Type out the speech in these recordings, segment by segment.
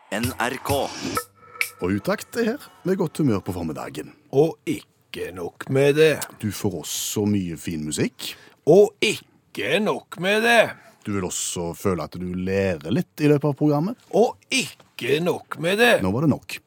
NRK. Og utakt er her med godt humør på formiddagen. Og ikke nok med det. Du får også mye fin musikk. Og ikke nok med det. Du vil også føle at du lærer litt i løpet av programmet. Og ikke nok med det. Nå var det nok.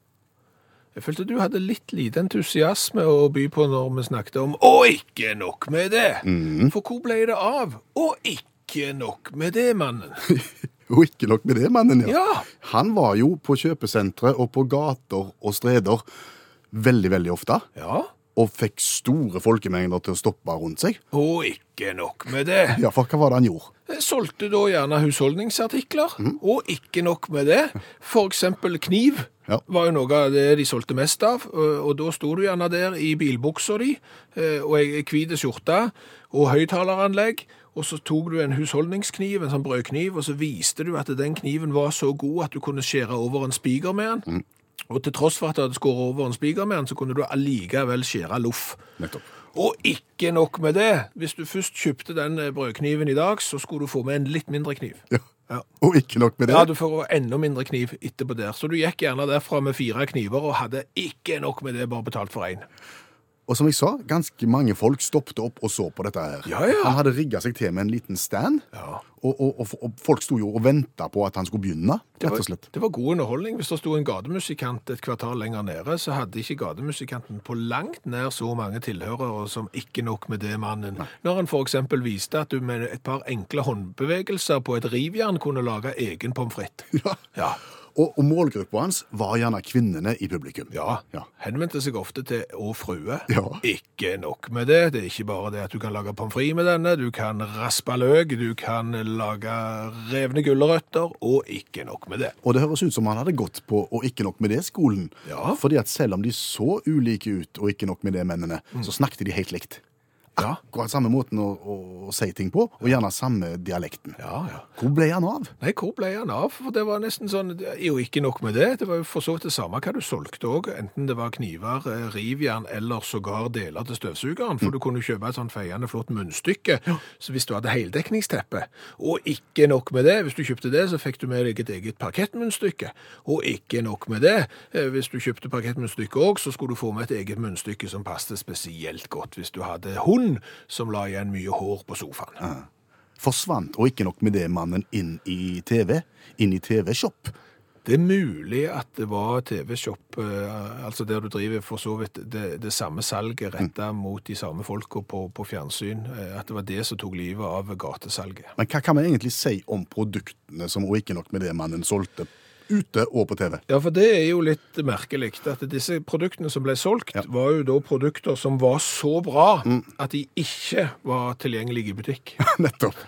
Jeg følte du hadde litt lite entusiasme å by på når vi snakket om og ikke nok med det. For hvor ble det av? Og ikke nok med det, mannen. Og ikke nok med det, mannen, ja. Ja. Han var jo på kjøpesentre og på gater og streder veldig, veldig ofte. Ja. Og fikk store folkemengder til å stoppe rundt seg. Og ikke nok med det. Ja, for hva var det han gjorde? Jeg solgte da gjerne husholdningsartikler, og ikke nok med det. For eksempel kniv Ja. var jo noe av det de solgte mest av, og da sto du gjerne der i bilbukser de, og en hvite skjorte, og høyttaleranlegg, og så tok du en husholdningskniv, en sånn brødkniv, og så viste du at den kniven var så god at du kunne skjære over en spiker med den. Og til tross for at du hadde skåret over en spiker med den, så kunne du allikevel skjære loff. Nettopp. Og ikke nok med det. Hvis du først kjøpte den brødkniven i dag, så skulle du få med en litt mindre kniv. Ja. Ja. Og ikke nok med det. Ja, du får enda mindre kniv etterpå der. Så du gikk gjerne derfra med 4 kniver og hadde ikke nok med det, bare betalt for 1. Og som jeg sa, ganske mange folk stoppte opp og så på dette her. Ja, ja. Han hadde rigget seg til med en liten stand, Ja. og folk sto jo og ventet på at han skulle begynne, rett og slett. Det var god underholdning. Hvis det sto en gatemusikant et kvartal lenger nede, så hadde ikke gatemusikanten på langt nær så mange tilhørere som ikke nok med det, mannen. Når han for eksempel viste at du med et par enkle håndbevegelser på et rivjern kunne lage egen pommes frites. Ja. Ja. Og målgruppa hans var gjerne kvinnene i publikum. Ja, Ja. henvendte seg ofte til å frue. Ja. Ikke nok med det. Det er ikke bare det at du kan lage pommes frites med denne, du kan raspe løk, du kan lage revne gulrøtter, og ikke nok med det. Og det høres ut som han hadde gått på og ikke nok med det skolen. Ja. Fordi at selv om de så ulike ut og ikke nok med det mennene, så snakket de helt likt. Ja. Akkurat samme måten å si ting på, og gjerne samme dialekten. Ja, ja. Hvor ble han av? Nei, hvor ble han av? For det var nesten sånn, jo ikke nok med det. Det var jo for så vidt det samme hva du solgte også, enten det var kniver, rivjern eller sågar deler til støvsugeren, for du kunne kjøpe et sånn feiende flott munnstykke, så hvis du hadde heldekningsteppe. Og ikke nok med det, hvis du kjøpte det, så fikk du med deg et eget parkettmunnstykke. Og ikke nok med det, hvis du kjøpte parkettmunnstykke også, så skulle du få med et eget munnstykke som passte spesielt godt hvis du hadde hund som la igjen mye hår på sofaen. Forsvant, og ikke nok med det, mannen inn i TV, inn i TV-shop. Det er mulig at det var TV-shop, altså der du driver for så vidt det samme salget rettet mot de samme folka på fjernsyn, at det var det som tok livet av gatesalget. Men hva kan man egentlig si om produktene som, og ikke nok med det, mannen solgte ute og på TV? Ja, for det er jo litt merkelig at disse produktene som ble solgt, var jo da produkter som var så bra at de ikke var tilgjengelige i butikk. Nettopp.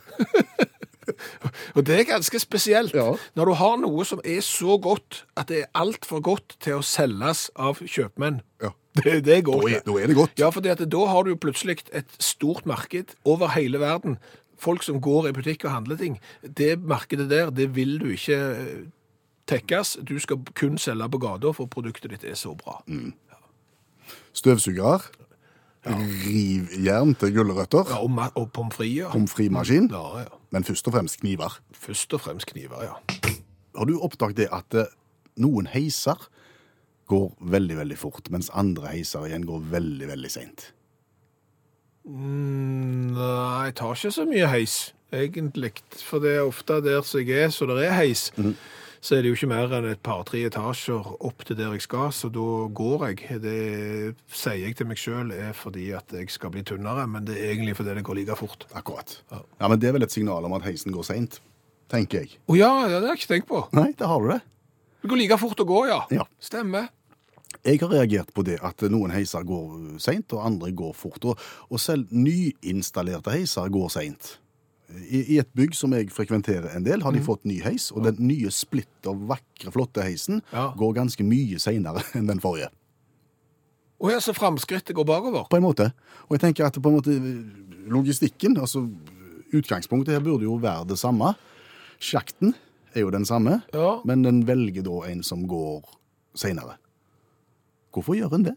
Og det er ganske spesielt. Ja. Når du har noe som er så godt at det er alt for godt til å selges av kjøpmenn. Ja. Det går ikke. Da er det godt. Ja, for da har du jo plutselig et stort marked over hele verden. Folk som går i butikk og handler ting. Det markedet der, det vil du ikke tekkes. Du skal kun selge på gata, for produktet ditt er så bra. Støvsugere, rivjern til gulrøtter, Ja, og pommes frites. Ja. pommes frites-maskin, Ja, ja. men først og fremst kniver. Først og fremst kniver, ja. Har du oppdaget det at noen heiser går veldig, veldig fort, mens andre heiser igjen går veldig, veldig sent? Nei, jeg tar ikke så mye heis, egentlig. For det er ofte der som jeg er, så det er heis. Så er det jo ikke mer enn et par-tre etasjer opp til der jeg skal, så da går jeg. Det sier jeg til meg selv er fordi at jeg skal bli tynnere, men det er egentlig fordi det går like fort. Akkurat. Ja, men det er vel et signal om at heisen går sent, tenker jeg. Å ja, det har jeg ikke tenkt på. Nei, der har du det. Det går like fort å gå, ja. Ja. Stemmer. Jeg har reagert på det at noen heiser går sent, og andre går fort. Og selv nyinstallerte heiser går sent. I et bygg som jeg frekventerer en del, har de fått ny heis, og den nye splitter, vakre, flotte heisen går ganske mye senere enn den forrige. Og her så fremskrittet går bakover. På en måte. Og jeg tenker at på en måte logistikken, altså utgangspunktet her burde jo være det samme. Sjakten er jo den samme, Ja. men den velger da en som går senere. Hvorfor gjør en det?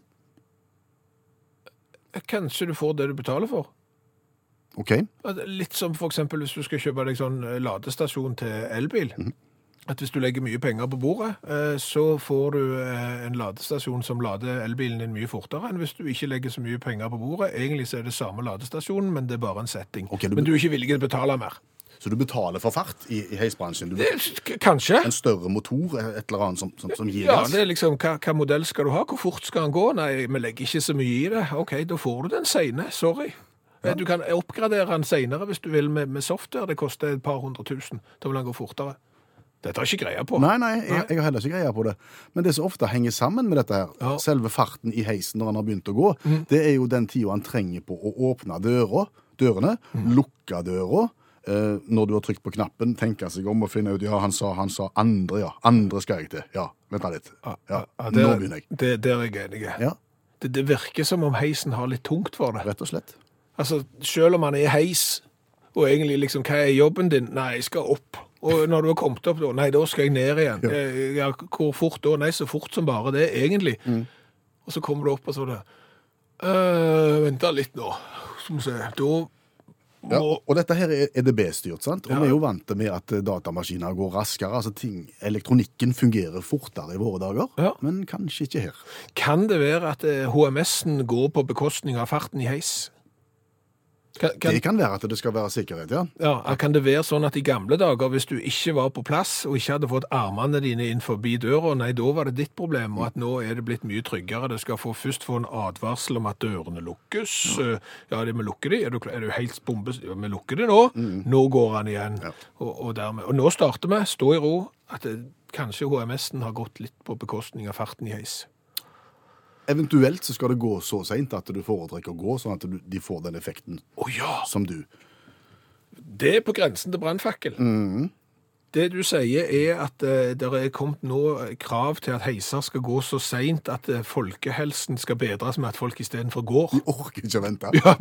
Kanskje du får det du betaler for. Ok, Litt som for eksempel hvis du skal kjøpe deg sånn ladestasjon til elbil. at hvis du legger mye penger på bordet, så får du en ladestasjon som lader elbilen din mye fortere enn hvis du ikke legger så mye penger på bordet. Egentlig så er det samme ladestasjonen, men det er bare en setting. Okay, men du er ikke villig til å betale mer. Så du betaler for fart i heisbransjen? Kanskje. En større motor, et eller annet som gir gass? Ja, gass? det er liksom, hva modell skal du ha? Hvor fort skal den gå? Nei, vi legger ikke så mye i det. Ok, da får du den sene, sorry. Ja. Du kan oppgradere den senere hvis du vil med software. Det koster et par 100 000. Da vil den gå fortere. Dette har jeg ikke greie på. Nei, jeg har heller ikke greie på det. Men det som ofte henger sammen med dette her, selve farten i heisen når han har begynt å gå, det er jo den tiden han trenger på å åpne dørene, lukke døra, når du har trykt på knappen, tenke seg om og finne ut, ja, han sa andre skal jeg til. Ja, vent litt. Ja, nå begynner jeg. Det er jeg enig i. Ja. Det virker som om heisen har litt tungt for det. Rett og slett. Altså, selv om han er i heis, og egentlig liksom, hva er jobben din? Nei, jeg skal opp. Og når du har kommet opp, nei, da skal jeg ned igjen. Ja, hvor fort da? Nei, så fort som bare det, egentlig. Og så kommer du opp og så det. Vent litt nå. Som se, da... og dette her er EDB-styrt, sant? Og vi er jo vant med at datamaskiner går raskere, altså elektronikken fungerer fortere i våre dager, men kanskje ikke her. Kan det være at HMS-en går på bekostning av farten i heis? Det kan være at det skal være sikkerhet, ja. Ja, kan det være sånn at i gamle dager, hvis du ikke var på plass og ikke hadde fått armene dine inn forbi døra, nei, da var det ditt problem, og at nå er det blitt mye tryggere. Det skal først få en advarsel om at dørene lukkes. Ja, det med lukker de. Er du helt bombe? Ja, vi lukker det nå. Nå går han igjen. Ja. Og nå starter vi, stå i ro, at kanskje HMS-en har gått litt på bekostning av farten i heis. Eventuelt så skal det gå så sent at du foretrekker å gå, sånn at de får den effekten som du. Det er på grensen til brannfakkel. Det du sier er at det er kommet nå krav til at heiser skal gå så sent at folkehelsen skal bedres med at folk i stedet for går. De orker ikke å vente. Ja,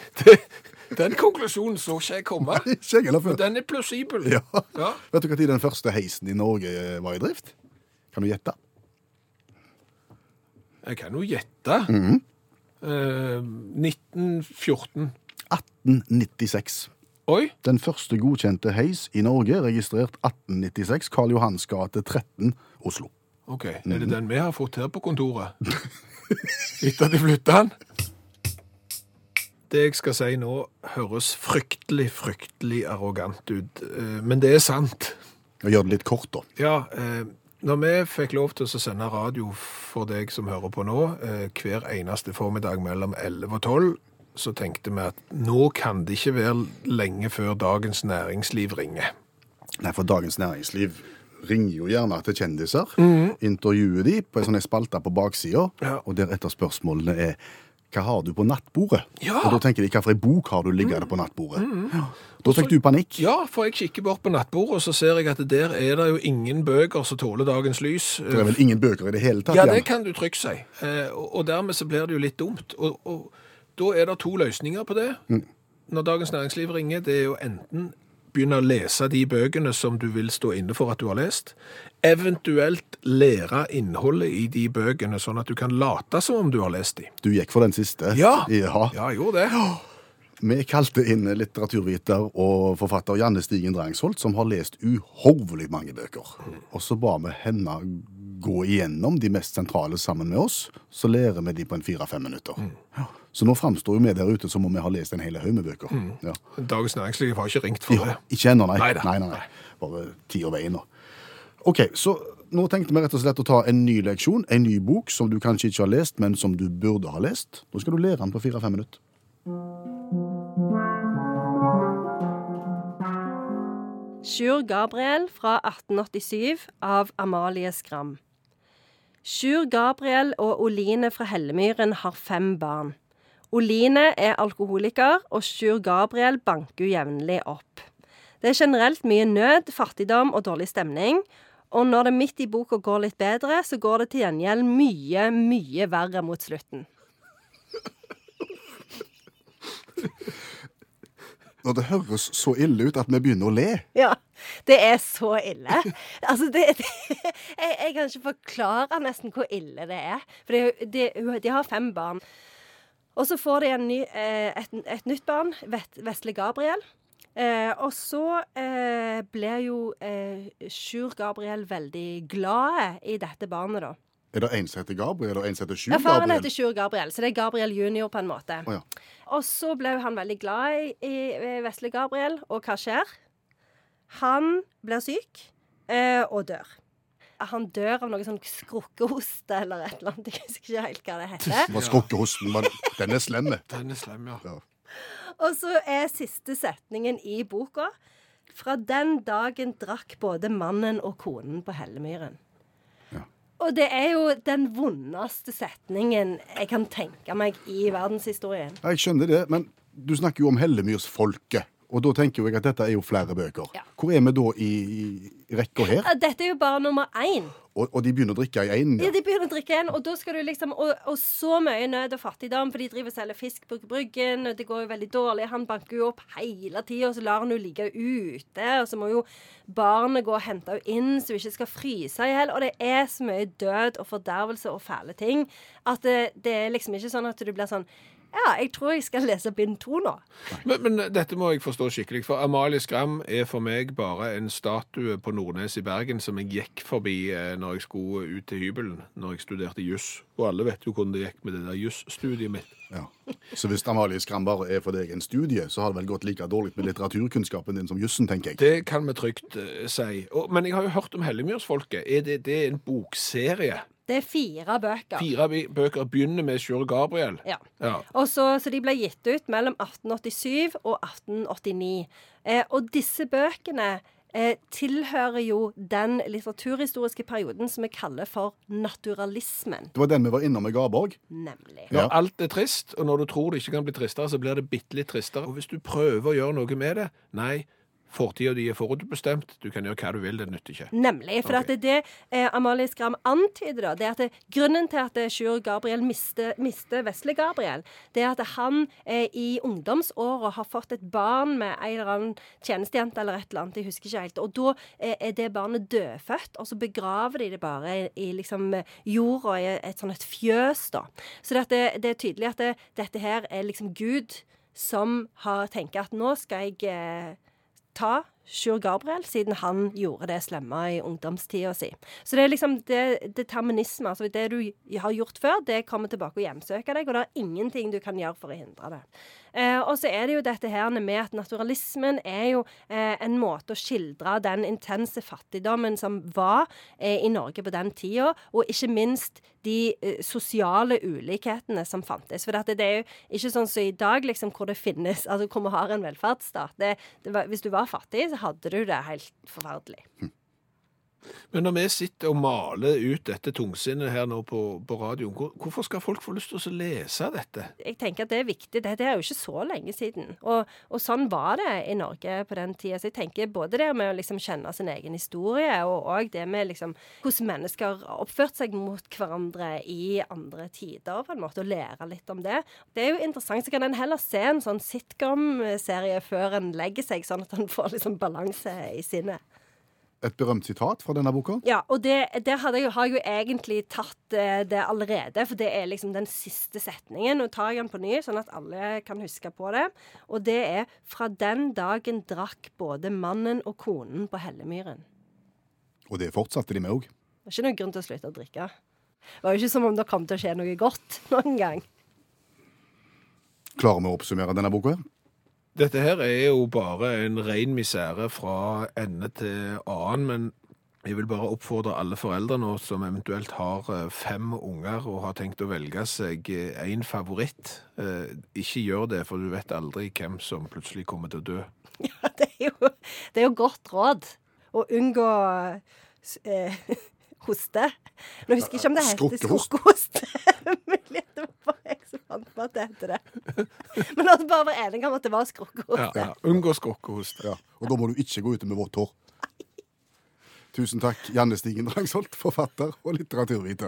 den konklusjonen så ikke jeg komme. Nei, ikke jeg heller før. Den er plausibel. Ja. Vet du hva tid den første heisen i Norge var i drift? Kan du gjette? Jeg kan jo gjette. 1914. 1896. Oi. Den første godkjente heis i Norge, registrert 1896, Karl Johans gate 13, Oslo. Ok, er det den vi har fått her på kontoret? Etter de flyttet den? Det jeg skal si nå høres fryktelig arrogant ut, men det er sant. Gjør det litt kort da. Ja, når vi fikk lov til å sende radio for deg som hører på nå, hver eneste formiddag mellom 11 og 12, så tenkte vi at nå kan det ikke være lenge før Dagens Næringsliv ringer. Nei, for Dagens Næringsliv ringer jo gjerne til kjendiser, intervjuer de på en sånn spalte på baksida, og der etter spørsmålene er hva har du på nattbordet? Ja. Og da tenker de, hva for en bok har du liggende på nattbordet? Da fikk du panikk. Ja, for jeg kikker bort på nattbordet, og så ser jeg at der er det jo ingen bøker som tåler dagens lys. Det er vel ingen bøker i det hele tatt? Ja, det kan du trygt si. Og dermed så blir det jo litt dumt. Og da er det 2 løsninger på det. Når Dagens Næringsliv ringer, det er jo enten begynne å lese de bøkene som du vil stå inne for at du har lest, eventuelt lære innholdet i de bøkene, sånn at du kan late som om du har lest de. Du gikk for den siste? Ja, jeg gjorde det. Vi kalte inn litteraturviter og forfatter Janne Stigen Drangsholt, som har lest uhorvelig mange bøker. Og så ba vi henne gå igjennom de mest sentrale sammen med oss, så lærer vi de på en 4-5 minutter. Så nå fremstår jo vi der ute som om vi har lest en hel haug med bøker. Ja. Dagens Næringsliv har ikke ringt for det. Ikke ennå, nei. Nei. Bare 10 og veien nå. Ok, så nå tenkte vi rett og slett å ta en ny leksjon, en ny bok som du kanskje ikke har lest, men som du burde ha lest. Nå skal du lære den på 4-5 minutter. Sjur Gabriel fra 1887 av Amalie Skram. Sjur Gabriel og Oline fra Hellemyren har 5 barn. Oline er alkoholiker, og Sjur Gabriel banker jevnlig opp. Det er generelt mye nød, fattigdom og dårlig stemning, og når det midt i boka går litt bedre, så går det til gjengjeld mye verre mot slutten. Når det høres så ille ut at vi begynner å le. Ja, det er så ille. Altså, jeg kan ikke forklare nesten hvor ille det er. For de har 5 barn. Og så får de et nytt barn, Vesle Gabriel. Og så ble jo Sjur Gabriel veldig glad i dette barnet, da. Er det en som heter Gabriel, og en som heter Sjur Ja, faren Gabriel? heter Sjur Gabriel, så det er Gabriel junior på en måte. Å, ja. Og så ble han veldig glad i Vesle Gabriel, og hva skjer? Han blir syk og dør. Han dør av noe sånn skrukkehoste eller et eller annet, jeg husker ikke helt hva det heter. Det var skrukkehosten, men den er slemme. Den er slem, ja. Ja. Og så er siste setningen i boka: fra den dagen drakk både mannen og konen på Hellemyren. Og det er jo den vondeste setningen jeg kan tenke meg i verdenshistorien. Jeg skjønner det, men du snakker jo om Hellemyrsfolket, og da tenker jeg at dette er jo flere bøker. Ja. Hvor er vi da i rekka her? Dette er jo bare nummer 1. Og de begynner å drikke i en? Ja, de begynner å drikke igjen, og da skal du liksom og så mye nød og fattigdom, for de driver og selger fisk på bryggen, og det går jo veldig dårlig. Han banker jo opp hele tiden, og så lar han jo ligge ute, og så må jo barnet gå og hente henne inn, så hun ikke skal fryse i hel, og det er så mye død og fordervelse og fæle ting, at det er liksom ikke sånn at du blir sånn, ja, jeg tror jeg skal lese bind 2 nå. Men dette må jeg forstå skikkelig, for Amalie Skram er for meg bare en statue på Nordnes i Bergen som jeg gikk forbi når jeg skulle ut til hybelen, når jeg studerte juss. Og alle vet jo hvordan det gikk med det der juss-studiet mitt. Ja. Så hvis Amalie Skram bare er for deg en studie, så har det vel gått like dårlig med litteraturkunnskapen din som jussen, tenker jeg. Det kan vi trygt si. Men jeg har jo hørt om Hellemyrsfolket. Det er en bokserie? Det er 4 bøker. 4 bøker begynner med Sjur Gabriel. Ja. Ja. Og så de ble gitt ut mellom 1887 og 1889. Og disse bøkene tilhører jo den litteraturhistoriske perioden som vi kaller for naturalismen. Det var den vi var innom med Garborg. Nemlig. Ja. Når alt er trist, og når du tror det ikke kan bli tristere, så blir det bitte litt tristere. Og hvis du prøver å gjøre noe med det, nei, fortida di er forutbestemt, du kan gjøre hva du vil, det nytter ikke. Nemlig, for Ok. at det Amalie Skram antyder da, det er at grunnen til at Sjur Gabriel mister Vesle Gabriel, det er at han i ungdomsåret har fått et barn med en eller annen tjenestejente eller et eller annet, jeg husker ikke helt, og da er det barnet dødfødt, og så begraver de det bare i liksom jorda i et sånn et fjøs da. Så det er tydelig at dette her er liksom Gud som har tenkt at nå skal jeg ta Sjur Gabriel, siden han gjorde det slemme i ungdomstida si. Så det er liksom determinisme, altså det du har gjort før, det kommer tilbake og hjemsøker deg, og det er ingenting du kan gjøre for å hindre det. Og så er det jo dette her med at naturalismen er jo en måte å skildre den intense fattigdommen som var i Norge på den tida, og ikke minst de sosiale ulikhetene som fantes. For det er jo ikke sånn som i dag, liksom, hvor det finnes, altså hvor vi har en velferdsstat. Hvis du var fattig, så hadde du det helt forferdelig. Men når vi sitter og maler ut dette tungsinnet her nå på radioen, hvorfor skal folk få lyst til å lese dette? Jeg tenker at det er viktig. Dette er jo ikke så lenge siden. Og sånn var det i Norge på den tida. Så jeg tenker både det med å liksom kjenne sin egen historie, og det med liksom hvordan mennesker har oppført seg mot hverandre i andre tider, på en måte, og lære litt om det. Det er jo interessant. Så kan en heller se en sånn sitcom-serie før en legger seg, sånn at en får liksom balanse i sinnet. Et berømt sitat fra denne boka. Ja, og der har jeg jo egentlig tatt det allerede, for det er liksom den siste setningen. Nå tar jeg den på ny, sånn at alle kan huske på det. Og det er: fra den dagen drakk både mannen og konen på Hellemyren. Og det fortsatte de med òg. Det var ikke noen grunn til å slutte å drikke. Det var jo ikke som om det kom til å skje noe godt noen gang. Klarer vi å oppsummere denne boka? Dette her er jo bare en ren misære fra ende til annen, men jeg vil bare oppfordre alle foreldre nå som eventuelt har 5 unger og har tenkt å velge seg en favoritt. Ikke gjør det, for du vet aldri hvem som plutselig kommer til å dø. Ja, det er jo godt råd å unngå hoste. Nå husker jeg ikke om det heter skrukkehost. Det var bare jeg som fant på at det heter det. Men la oss bare være enige om at det var skrukkehost. Ja, unngå skrukkehost. Ja, og da må du ikke gå ute med vått hår. Tusen takk, Janne Stigen Drangsholt, forfatter og litteraturviter.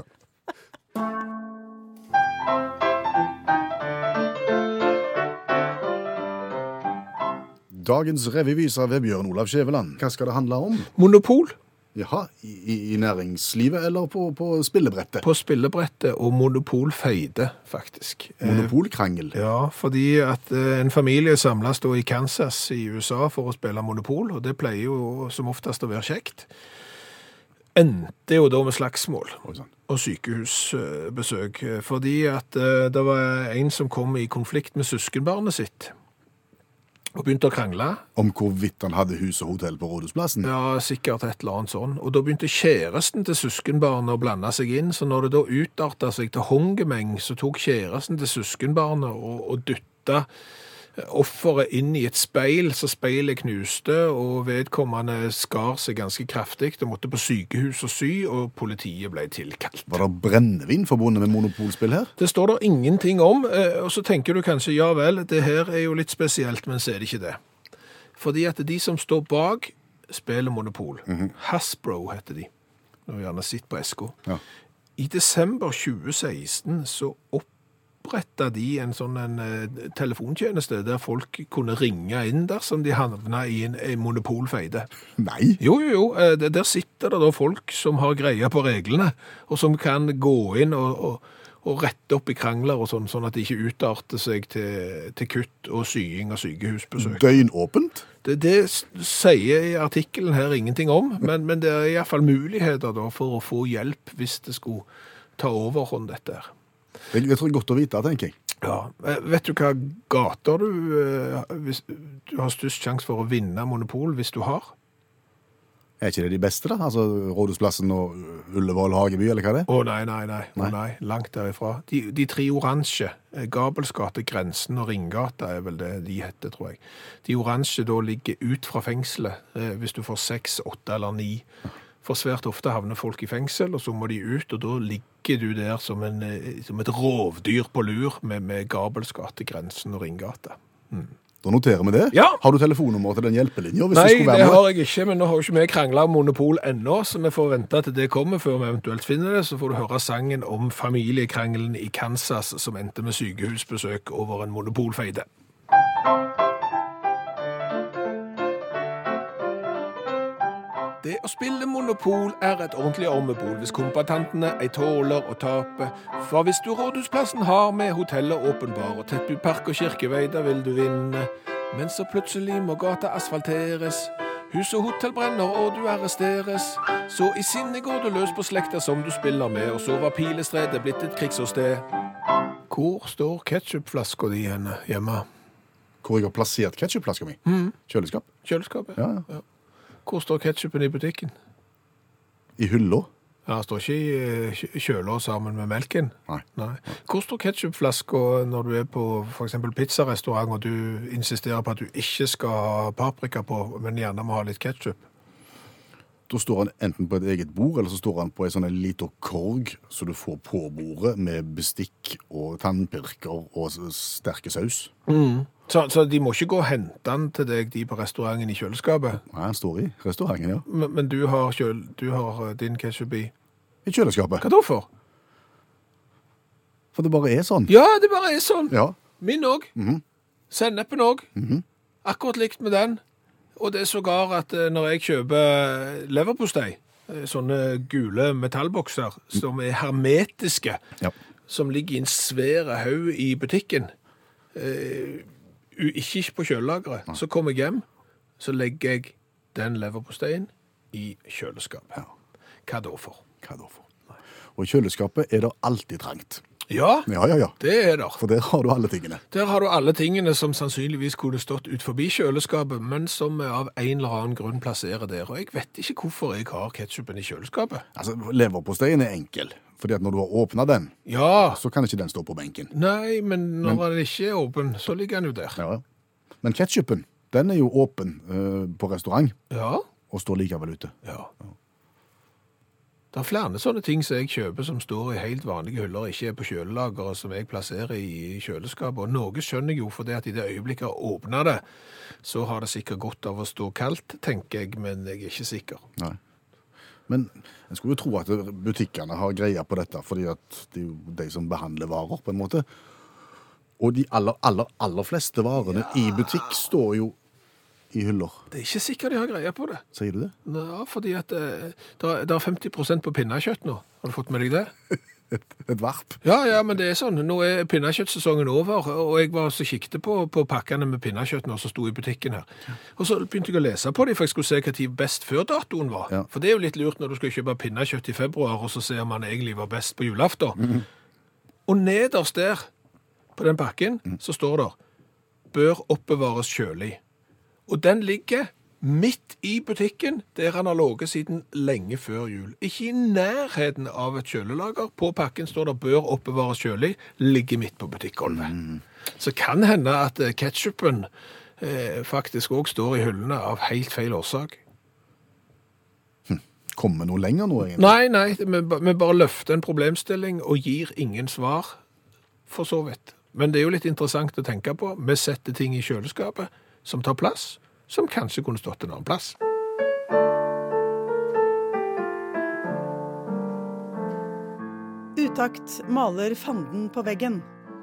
Dagens revyviser ved Bjørn Olav Skjæveland. Hva skal det handle om? Monopol. Jaha, i næringslivet eller på spillebrettet? På spillebrettet og monopolfeide, faktisk. Monopolkrangel? Ja, fordi at en familie samles da i Kansas i USA for å spille monopol, og det pleier jo som oftest å være kjekt. Endte jo da med slagsmål og sykehusbesøk, fordi at det var en som kom i konflikt med søskenbarnet sitt, og begynte å krangle. Om hvorvidt han hadde hus og hotell på Rådhusplassen? Ja, sikkert et eller annet sånn. Og da begynte kjæresten til søskenbarnet å blande seg inn, så når det da utartet seg til hongemeng, så tok kjæresten til søskenbarnet og dyttet offeret inn i et speil, så speilet knuste, og vedkommende skar seg ganske kraftig, og måtte på sykehus og sy, og politiet ble tilkalt. Var det brennevin forbundet med monopolspill her? Det står der ingenting om, og så tenker du kanskje, ja vel, det her er jo litt spesielt, men så er det ikke det. Fordi at de som står bak spiller monopol, Hasbro heter de, og gjerne sitt på SK. Ja. I desember 2016 så opprettet de en telefontjeneste der folk kunne ringe inn dersom de havnet i en monopolfeide. Nei? Jo. Der sitter det da folk som har greie på reglene, og som kan gå inn og rette opp i krangler og sånn at de ikke utarter seg til kutt og sying og sykehusbesøk. Døgnåpent? Det sier i artikkelen her ingenting om, men det er i hvert fall muligheter da for å få hjelp hvis det skulle ta overhånd dette her. Jeg tror det er godt å vite, tenker jeg. Ja, vet du hva gater du har størst sjanse for å vinne monopol hvis du har? Er ikke det de beste da? Altså Rådhusplassen og Ullevål Hageby, eller hva det er? Nei, langt derifra. De tre oransje, Gabelsgate, Grensen og Ringgata er vel det de heter, tror jeg. De oransje da ligger ut fra fengselet, hvis du får 6, 8 eller 9. For svært ofte havner folk i fengsel, og så må de ut, og da ligger du der som et rovdyr på lur med Gabelsgate, Grensen og Ringgata. Da noterer vi det. Ja. Har du telefonnummer til den hjelpelinjen? Nei, det har jeg ikke, men nå har jo ikke vi kranglet om monopol ennå, så vi får vente til det kommer før vi eventuelt finner det, så får du høre sangen om familiekrangelen i Kansas som endte med sykehusbesøk over en monopolfeide. Det å spille monopol er et ordentlig ormebol hvis kompatantene ei tåler å tape. For hvis du Rådhusplassen har med hotellet åpenbar og tettbygd park og kirkevei, da vil du vinne. Men så plutselig må gata asfalteres, hus og hotell brenner og du arresteres. Så i sinne går du løs på slekta som du spiller med, og så var Pilestredet blitt et krigsåsted. Hvor står ketchupflaska di henne hjemme? Hvor jeg har plassert ketchupflaska mi? Kjøleskap? Kjøleskapet? Ja. Hvor står ketchupen i butikken? I hylla? Ja, det står ikke i kjøler sammen med melken. Nei. Hvor står ketchupflaska når du er på for eksempel pizzarestaurant, og du insisterer på at du ikke skal ha paprika på, men gjerne må ha litt ketchup? Da står han enten på et eget bord, eller så står han på en sånn liten korg, så du får på bordet med bestikk og tannpirker og sterke saus. Så de må ikke gå og hente den til deg, de på restauranten i kjøleskapet? Nei, han står i restauranten, ja. Men du har din ketchup i? I kjøleskapet. Hva da for? For det bare er sånn. Ja, det bare er sånn. Ja. Min også. Sennepen også. Akkurat likt med den. Og det er sågar at når jeg kjøper leverpostei, sånne gule metallbokser som er hermetiske, som ligger i en svære haug i butikken, ikke på kjølelagret, så kommer jeg hjem, så legger jeg den leverposteien i kjøleskapet. Hva da for? Og i kjøleskapet er det alltid trangt. Ja, det er der. For der har du alle tingene. Der har du alle tingene som sannsynligvis kunne stått ut forbi kjøleskapet, men som av en eller annen grunn plasserer der. Og jeg vet ikke hvorfor jeg har ketchupen i kjøleskapet. Altså, leverposteien er enkel, fordi at når du har åpnet den, så kan ikke den stå på benken. Nei, men når den ikke er åpen, så ligger den jo der. Ja. Men ketchupen, den er jo åpen på restaurant, og står likevel ute. Ja. Det er flere sånne ting som jeg kjøper som står i helt vanlige hyller, ikke er på kjølelageret, som jeg plasserer i kjøleskapet. Og noe skjønner jeg jo, for det at i det øyeblikket jeg åpner det, så har det sikkert godt av å stå kaldt, tenker jeg, men jeg er ikke sikker. Nei. Men jeg skulle jo tro at butikkene har greia på dette, fordi at det er jo de som behandler varer, på en måte. Og de aller fleste varene i butikk står jo i hyller. Det er ikke sikkert de har greie på det. Sier du det? Ja, fordi at det er 50% på pinnekjøtt nå. Har du fått med deg det? Et varp. Ja, men det er sånn. Nå er pinnekjøttsesongen over, og jeg var så kikket på pakkene med pinnekjøtt nå som sto i butikken her. Og så begynte jeg å lese på dem, for jeg skulle se hva tid best før datoen var. Ja. For det er jo litt lurt når du skal kjøpe pinnekjøtt i februar, og så ser man egentlig var best på julaften. Og nederst der, på den pakken, så står det, bør oppbevares kjølig. Og den ligger midt i butikken, der han har ligget siden lenge før jul. Ikke i nærheten av et kjølelager. På pakken står det bør oppbevares kjølig, ligger midt på butikkgulvet. Så kan hende at ketchupen faktisk også står i hyllene av helt feil årsak. Kommer noe lenger nå, egentlig? Nei, vi bare løfter en problemstilling og gir ingen svar, for så vidt. Men det er jo litt interessant å tenke på. Vi setter ting i kjøleskapet som tar plass, som kanskje kunne stått en annen plass. Utakt maler fanden på veggen.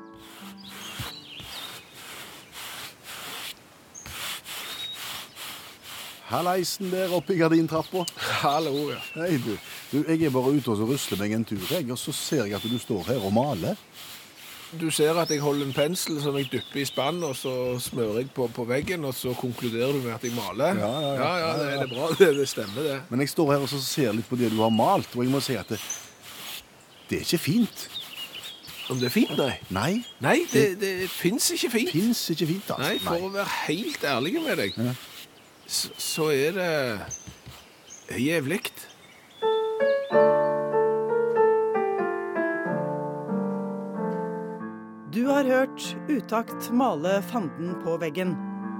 Halleisen der oppe i gardintrappa. Hallo, ja. Hei, du. Jeg er bare ute og rusler meg en tur, og så ser jeg at du står her og maler. Du ser at jeg holder en pensel som jeg dypper i spann, og så smører jeg på veggen, og så konkluderer du med at jeg maler. Ja, det er bra. Det stemmer, det. Men jeg står her og så ser litt på det du har malt, og jeg må si at det er ikke fint. Om det er fint, nei? Nei, det finnes ikke fint. Finnes ikke fint, altså. Nei, for å være helt ærlig med deg, så er det jævligt. Du har hørt Utakt male fanden på veggen.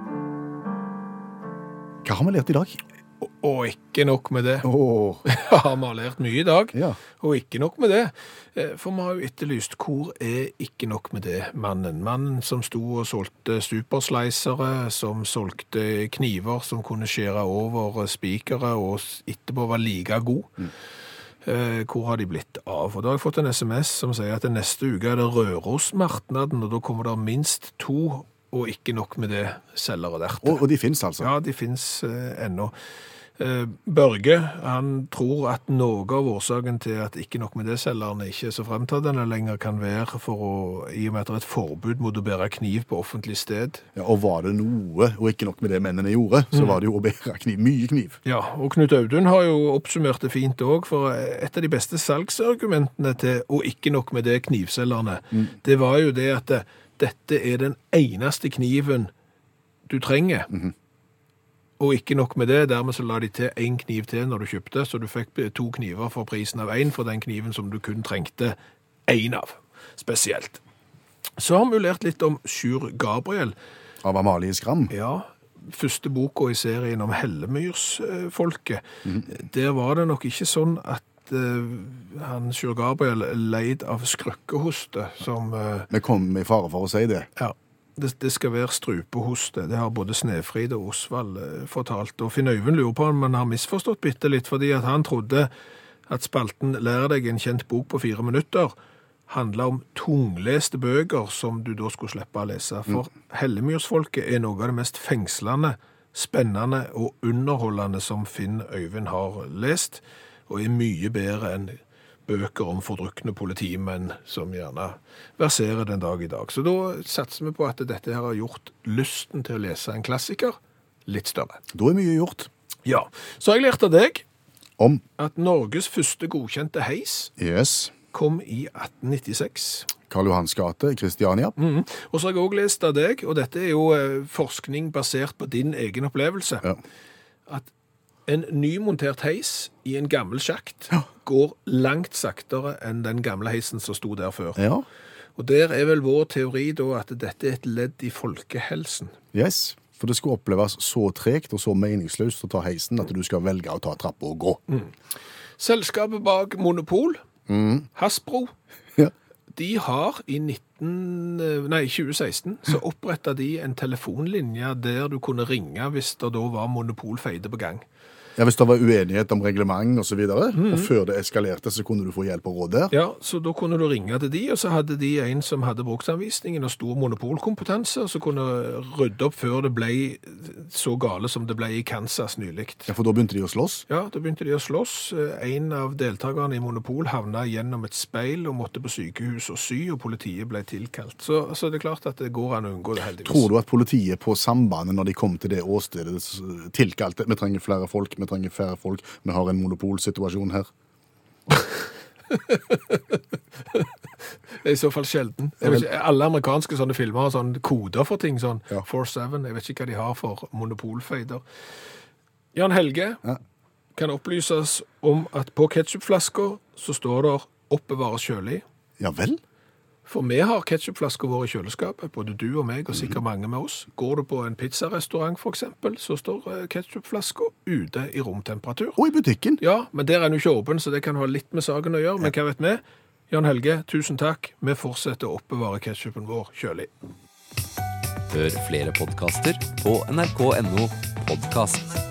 Hva har vi lært i dag? Og ikke nok med det. Ja, har vi lært mye i dag, Ja. og ikke nok med det. For vi har jo etterlyst, hvor er ikke nok med det mannen? Mannen som sto og solgte superslicere, som solgte kniver som kunne skjære over spikere, og etterpå var like god. Hvor har de blitt av? Og da har jeg fått en SMS som sier at neste uke er det Rørosmarknaden, og da kommer det minst 2, og ikke nok med det, selgere der. Og de finnes altså? Ja, de finnes ennå. Børge, han tror at noe av årsaken til at ikke nok med det selgerne ikke er så fremtredende lenger kan være i og med at det er et forbud mot å bære kniv på offentlig sted. Ja, og var det noe, og ikke nok med det mennene gjorde, så var det jo å bære kniv, mye kniv. Ja, og Knut Audun har jo oppsummert det fint også, for et av de beste salgsargumentene til, og ikke nok med det knivselgerne, det var jo det at dette er den eneste kniven du trenger. Og ikke nok med det, dermed så la de til 1 kniv til når du kjøpte, så du fikk 2 kniver for prisen av 1 for den kniven som du kun trengte 1 av, spesielt. Så har vi lært litt om Sjur Gabriel. Av Amalie Skram. Ja, første boka i serien om Hellemyrsfolket. Der var det nok ikke sånn at han Sjur Gabriel leid av skrøkkehoste som... Vi kom i fare for å si det. Ja. Det skal være strupehoste. Det har både Snefrid og Osvald fortalt. Og Finn Øyvind lurer på om han har misforstått bitte litt, fordi at han trodde at spalten Lær deg en kjent bok på 4 minutter handler om tungleste bøker som du da skulle slippe å lese. For Hellemyrsfolket er noe av det mest fengslende, spennende og underholdende som Finn Øyvind har lest, og er mye bedre enn bøker om fordrukne politimenn som gjerne verserer den dag i dag. Så da satser vi på at dette her har gjort lysten til å lese en klassiker litt større. Da er mye gjort. Ja, så har jeg lært av deg Om? at Norges første godkjente heis Yes. kom i 1896. Karl Johans gate, Kristiania. Og så har jeg også lest av deg, og dette er jo forskning basert på din egen opplevelse, Ja. at en nymontert heis i en gammel sjakt går langt saktere enn den gamle heisen som sto der før. Ja. Og der er vel vår teori da at dette er et ledd i folkehelsen. Yes. For det skulle oppleves så tregt og så meningsløst å ta heisen at du skal velge å ta trappa og gå. Selskapet bak Monopol, Hasbro, Ja. de har i 2016 så opprettet de en telefonlinje der du kunne ringe hvis det da var monopolfeide på gang. Ja, hvis det var uenighet om reglement og så videre, og før det eskalerte, så kunne du få hjelp og råd der. Ja, så da kunne du ringe til de, og så hadde de en som hadde bruksanvisningen og stor monopolkompetanse, og så kunne rydde opp før det ble så gale som det ble i Kansas nyligt. Ja, for da begynte de å slåss. Ja, da begynte de å slåss. En av deltakerne i Monopol havna gjennom et speil og måtte på sykehus og sy, og politiet ble tilkalt. Så det er klart at det går an å unngå det heldigvis. Tror du at politiet på sambandet, når de kom til det åstedet, tilkalte, vi trenger flere folk, vi trenger færre folk, vi har en monopolsituasjon her? Det er i så fall sjelden. Alle amerikanske sånne filmer har sånne koder for ting, sånn 4-7, jeg vet ikke hva de har for monopolfeider. Jan Helge kan opplyses om at på ketchupflasker så står det oppbevares kjølig. Ja vel? For vi har ketchupflasker våre i kjøleskapet, både du og meg, og sikkert mange med oss. Går du på en pizzarestaurant for eksempel, så står ketchupflasker ute i romtemperatur. Og i butikken? Ja, men der er den jo ikke åpen, så det kan ha litt med saken å gjøre. Men hva vet vi? Jan Helge, tusen takk. Vi fortsetter å oppbevare ketchupen vår kjølig. Hør flere podcaster på nrk.no podcast.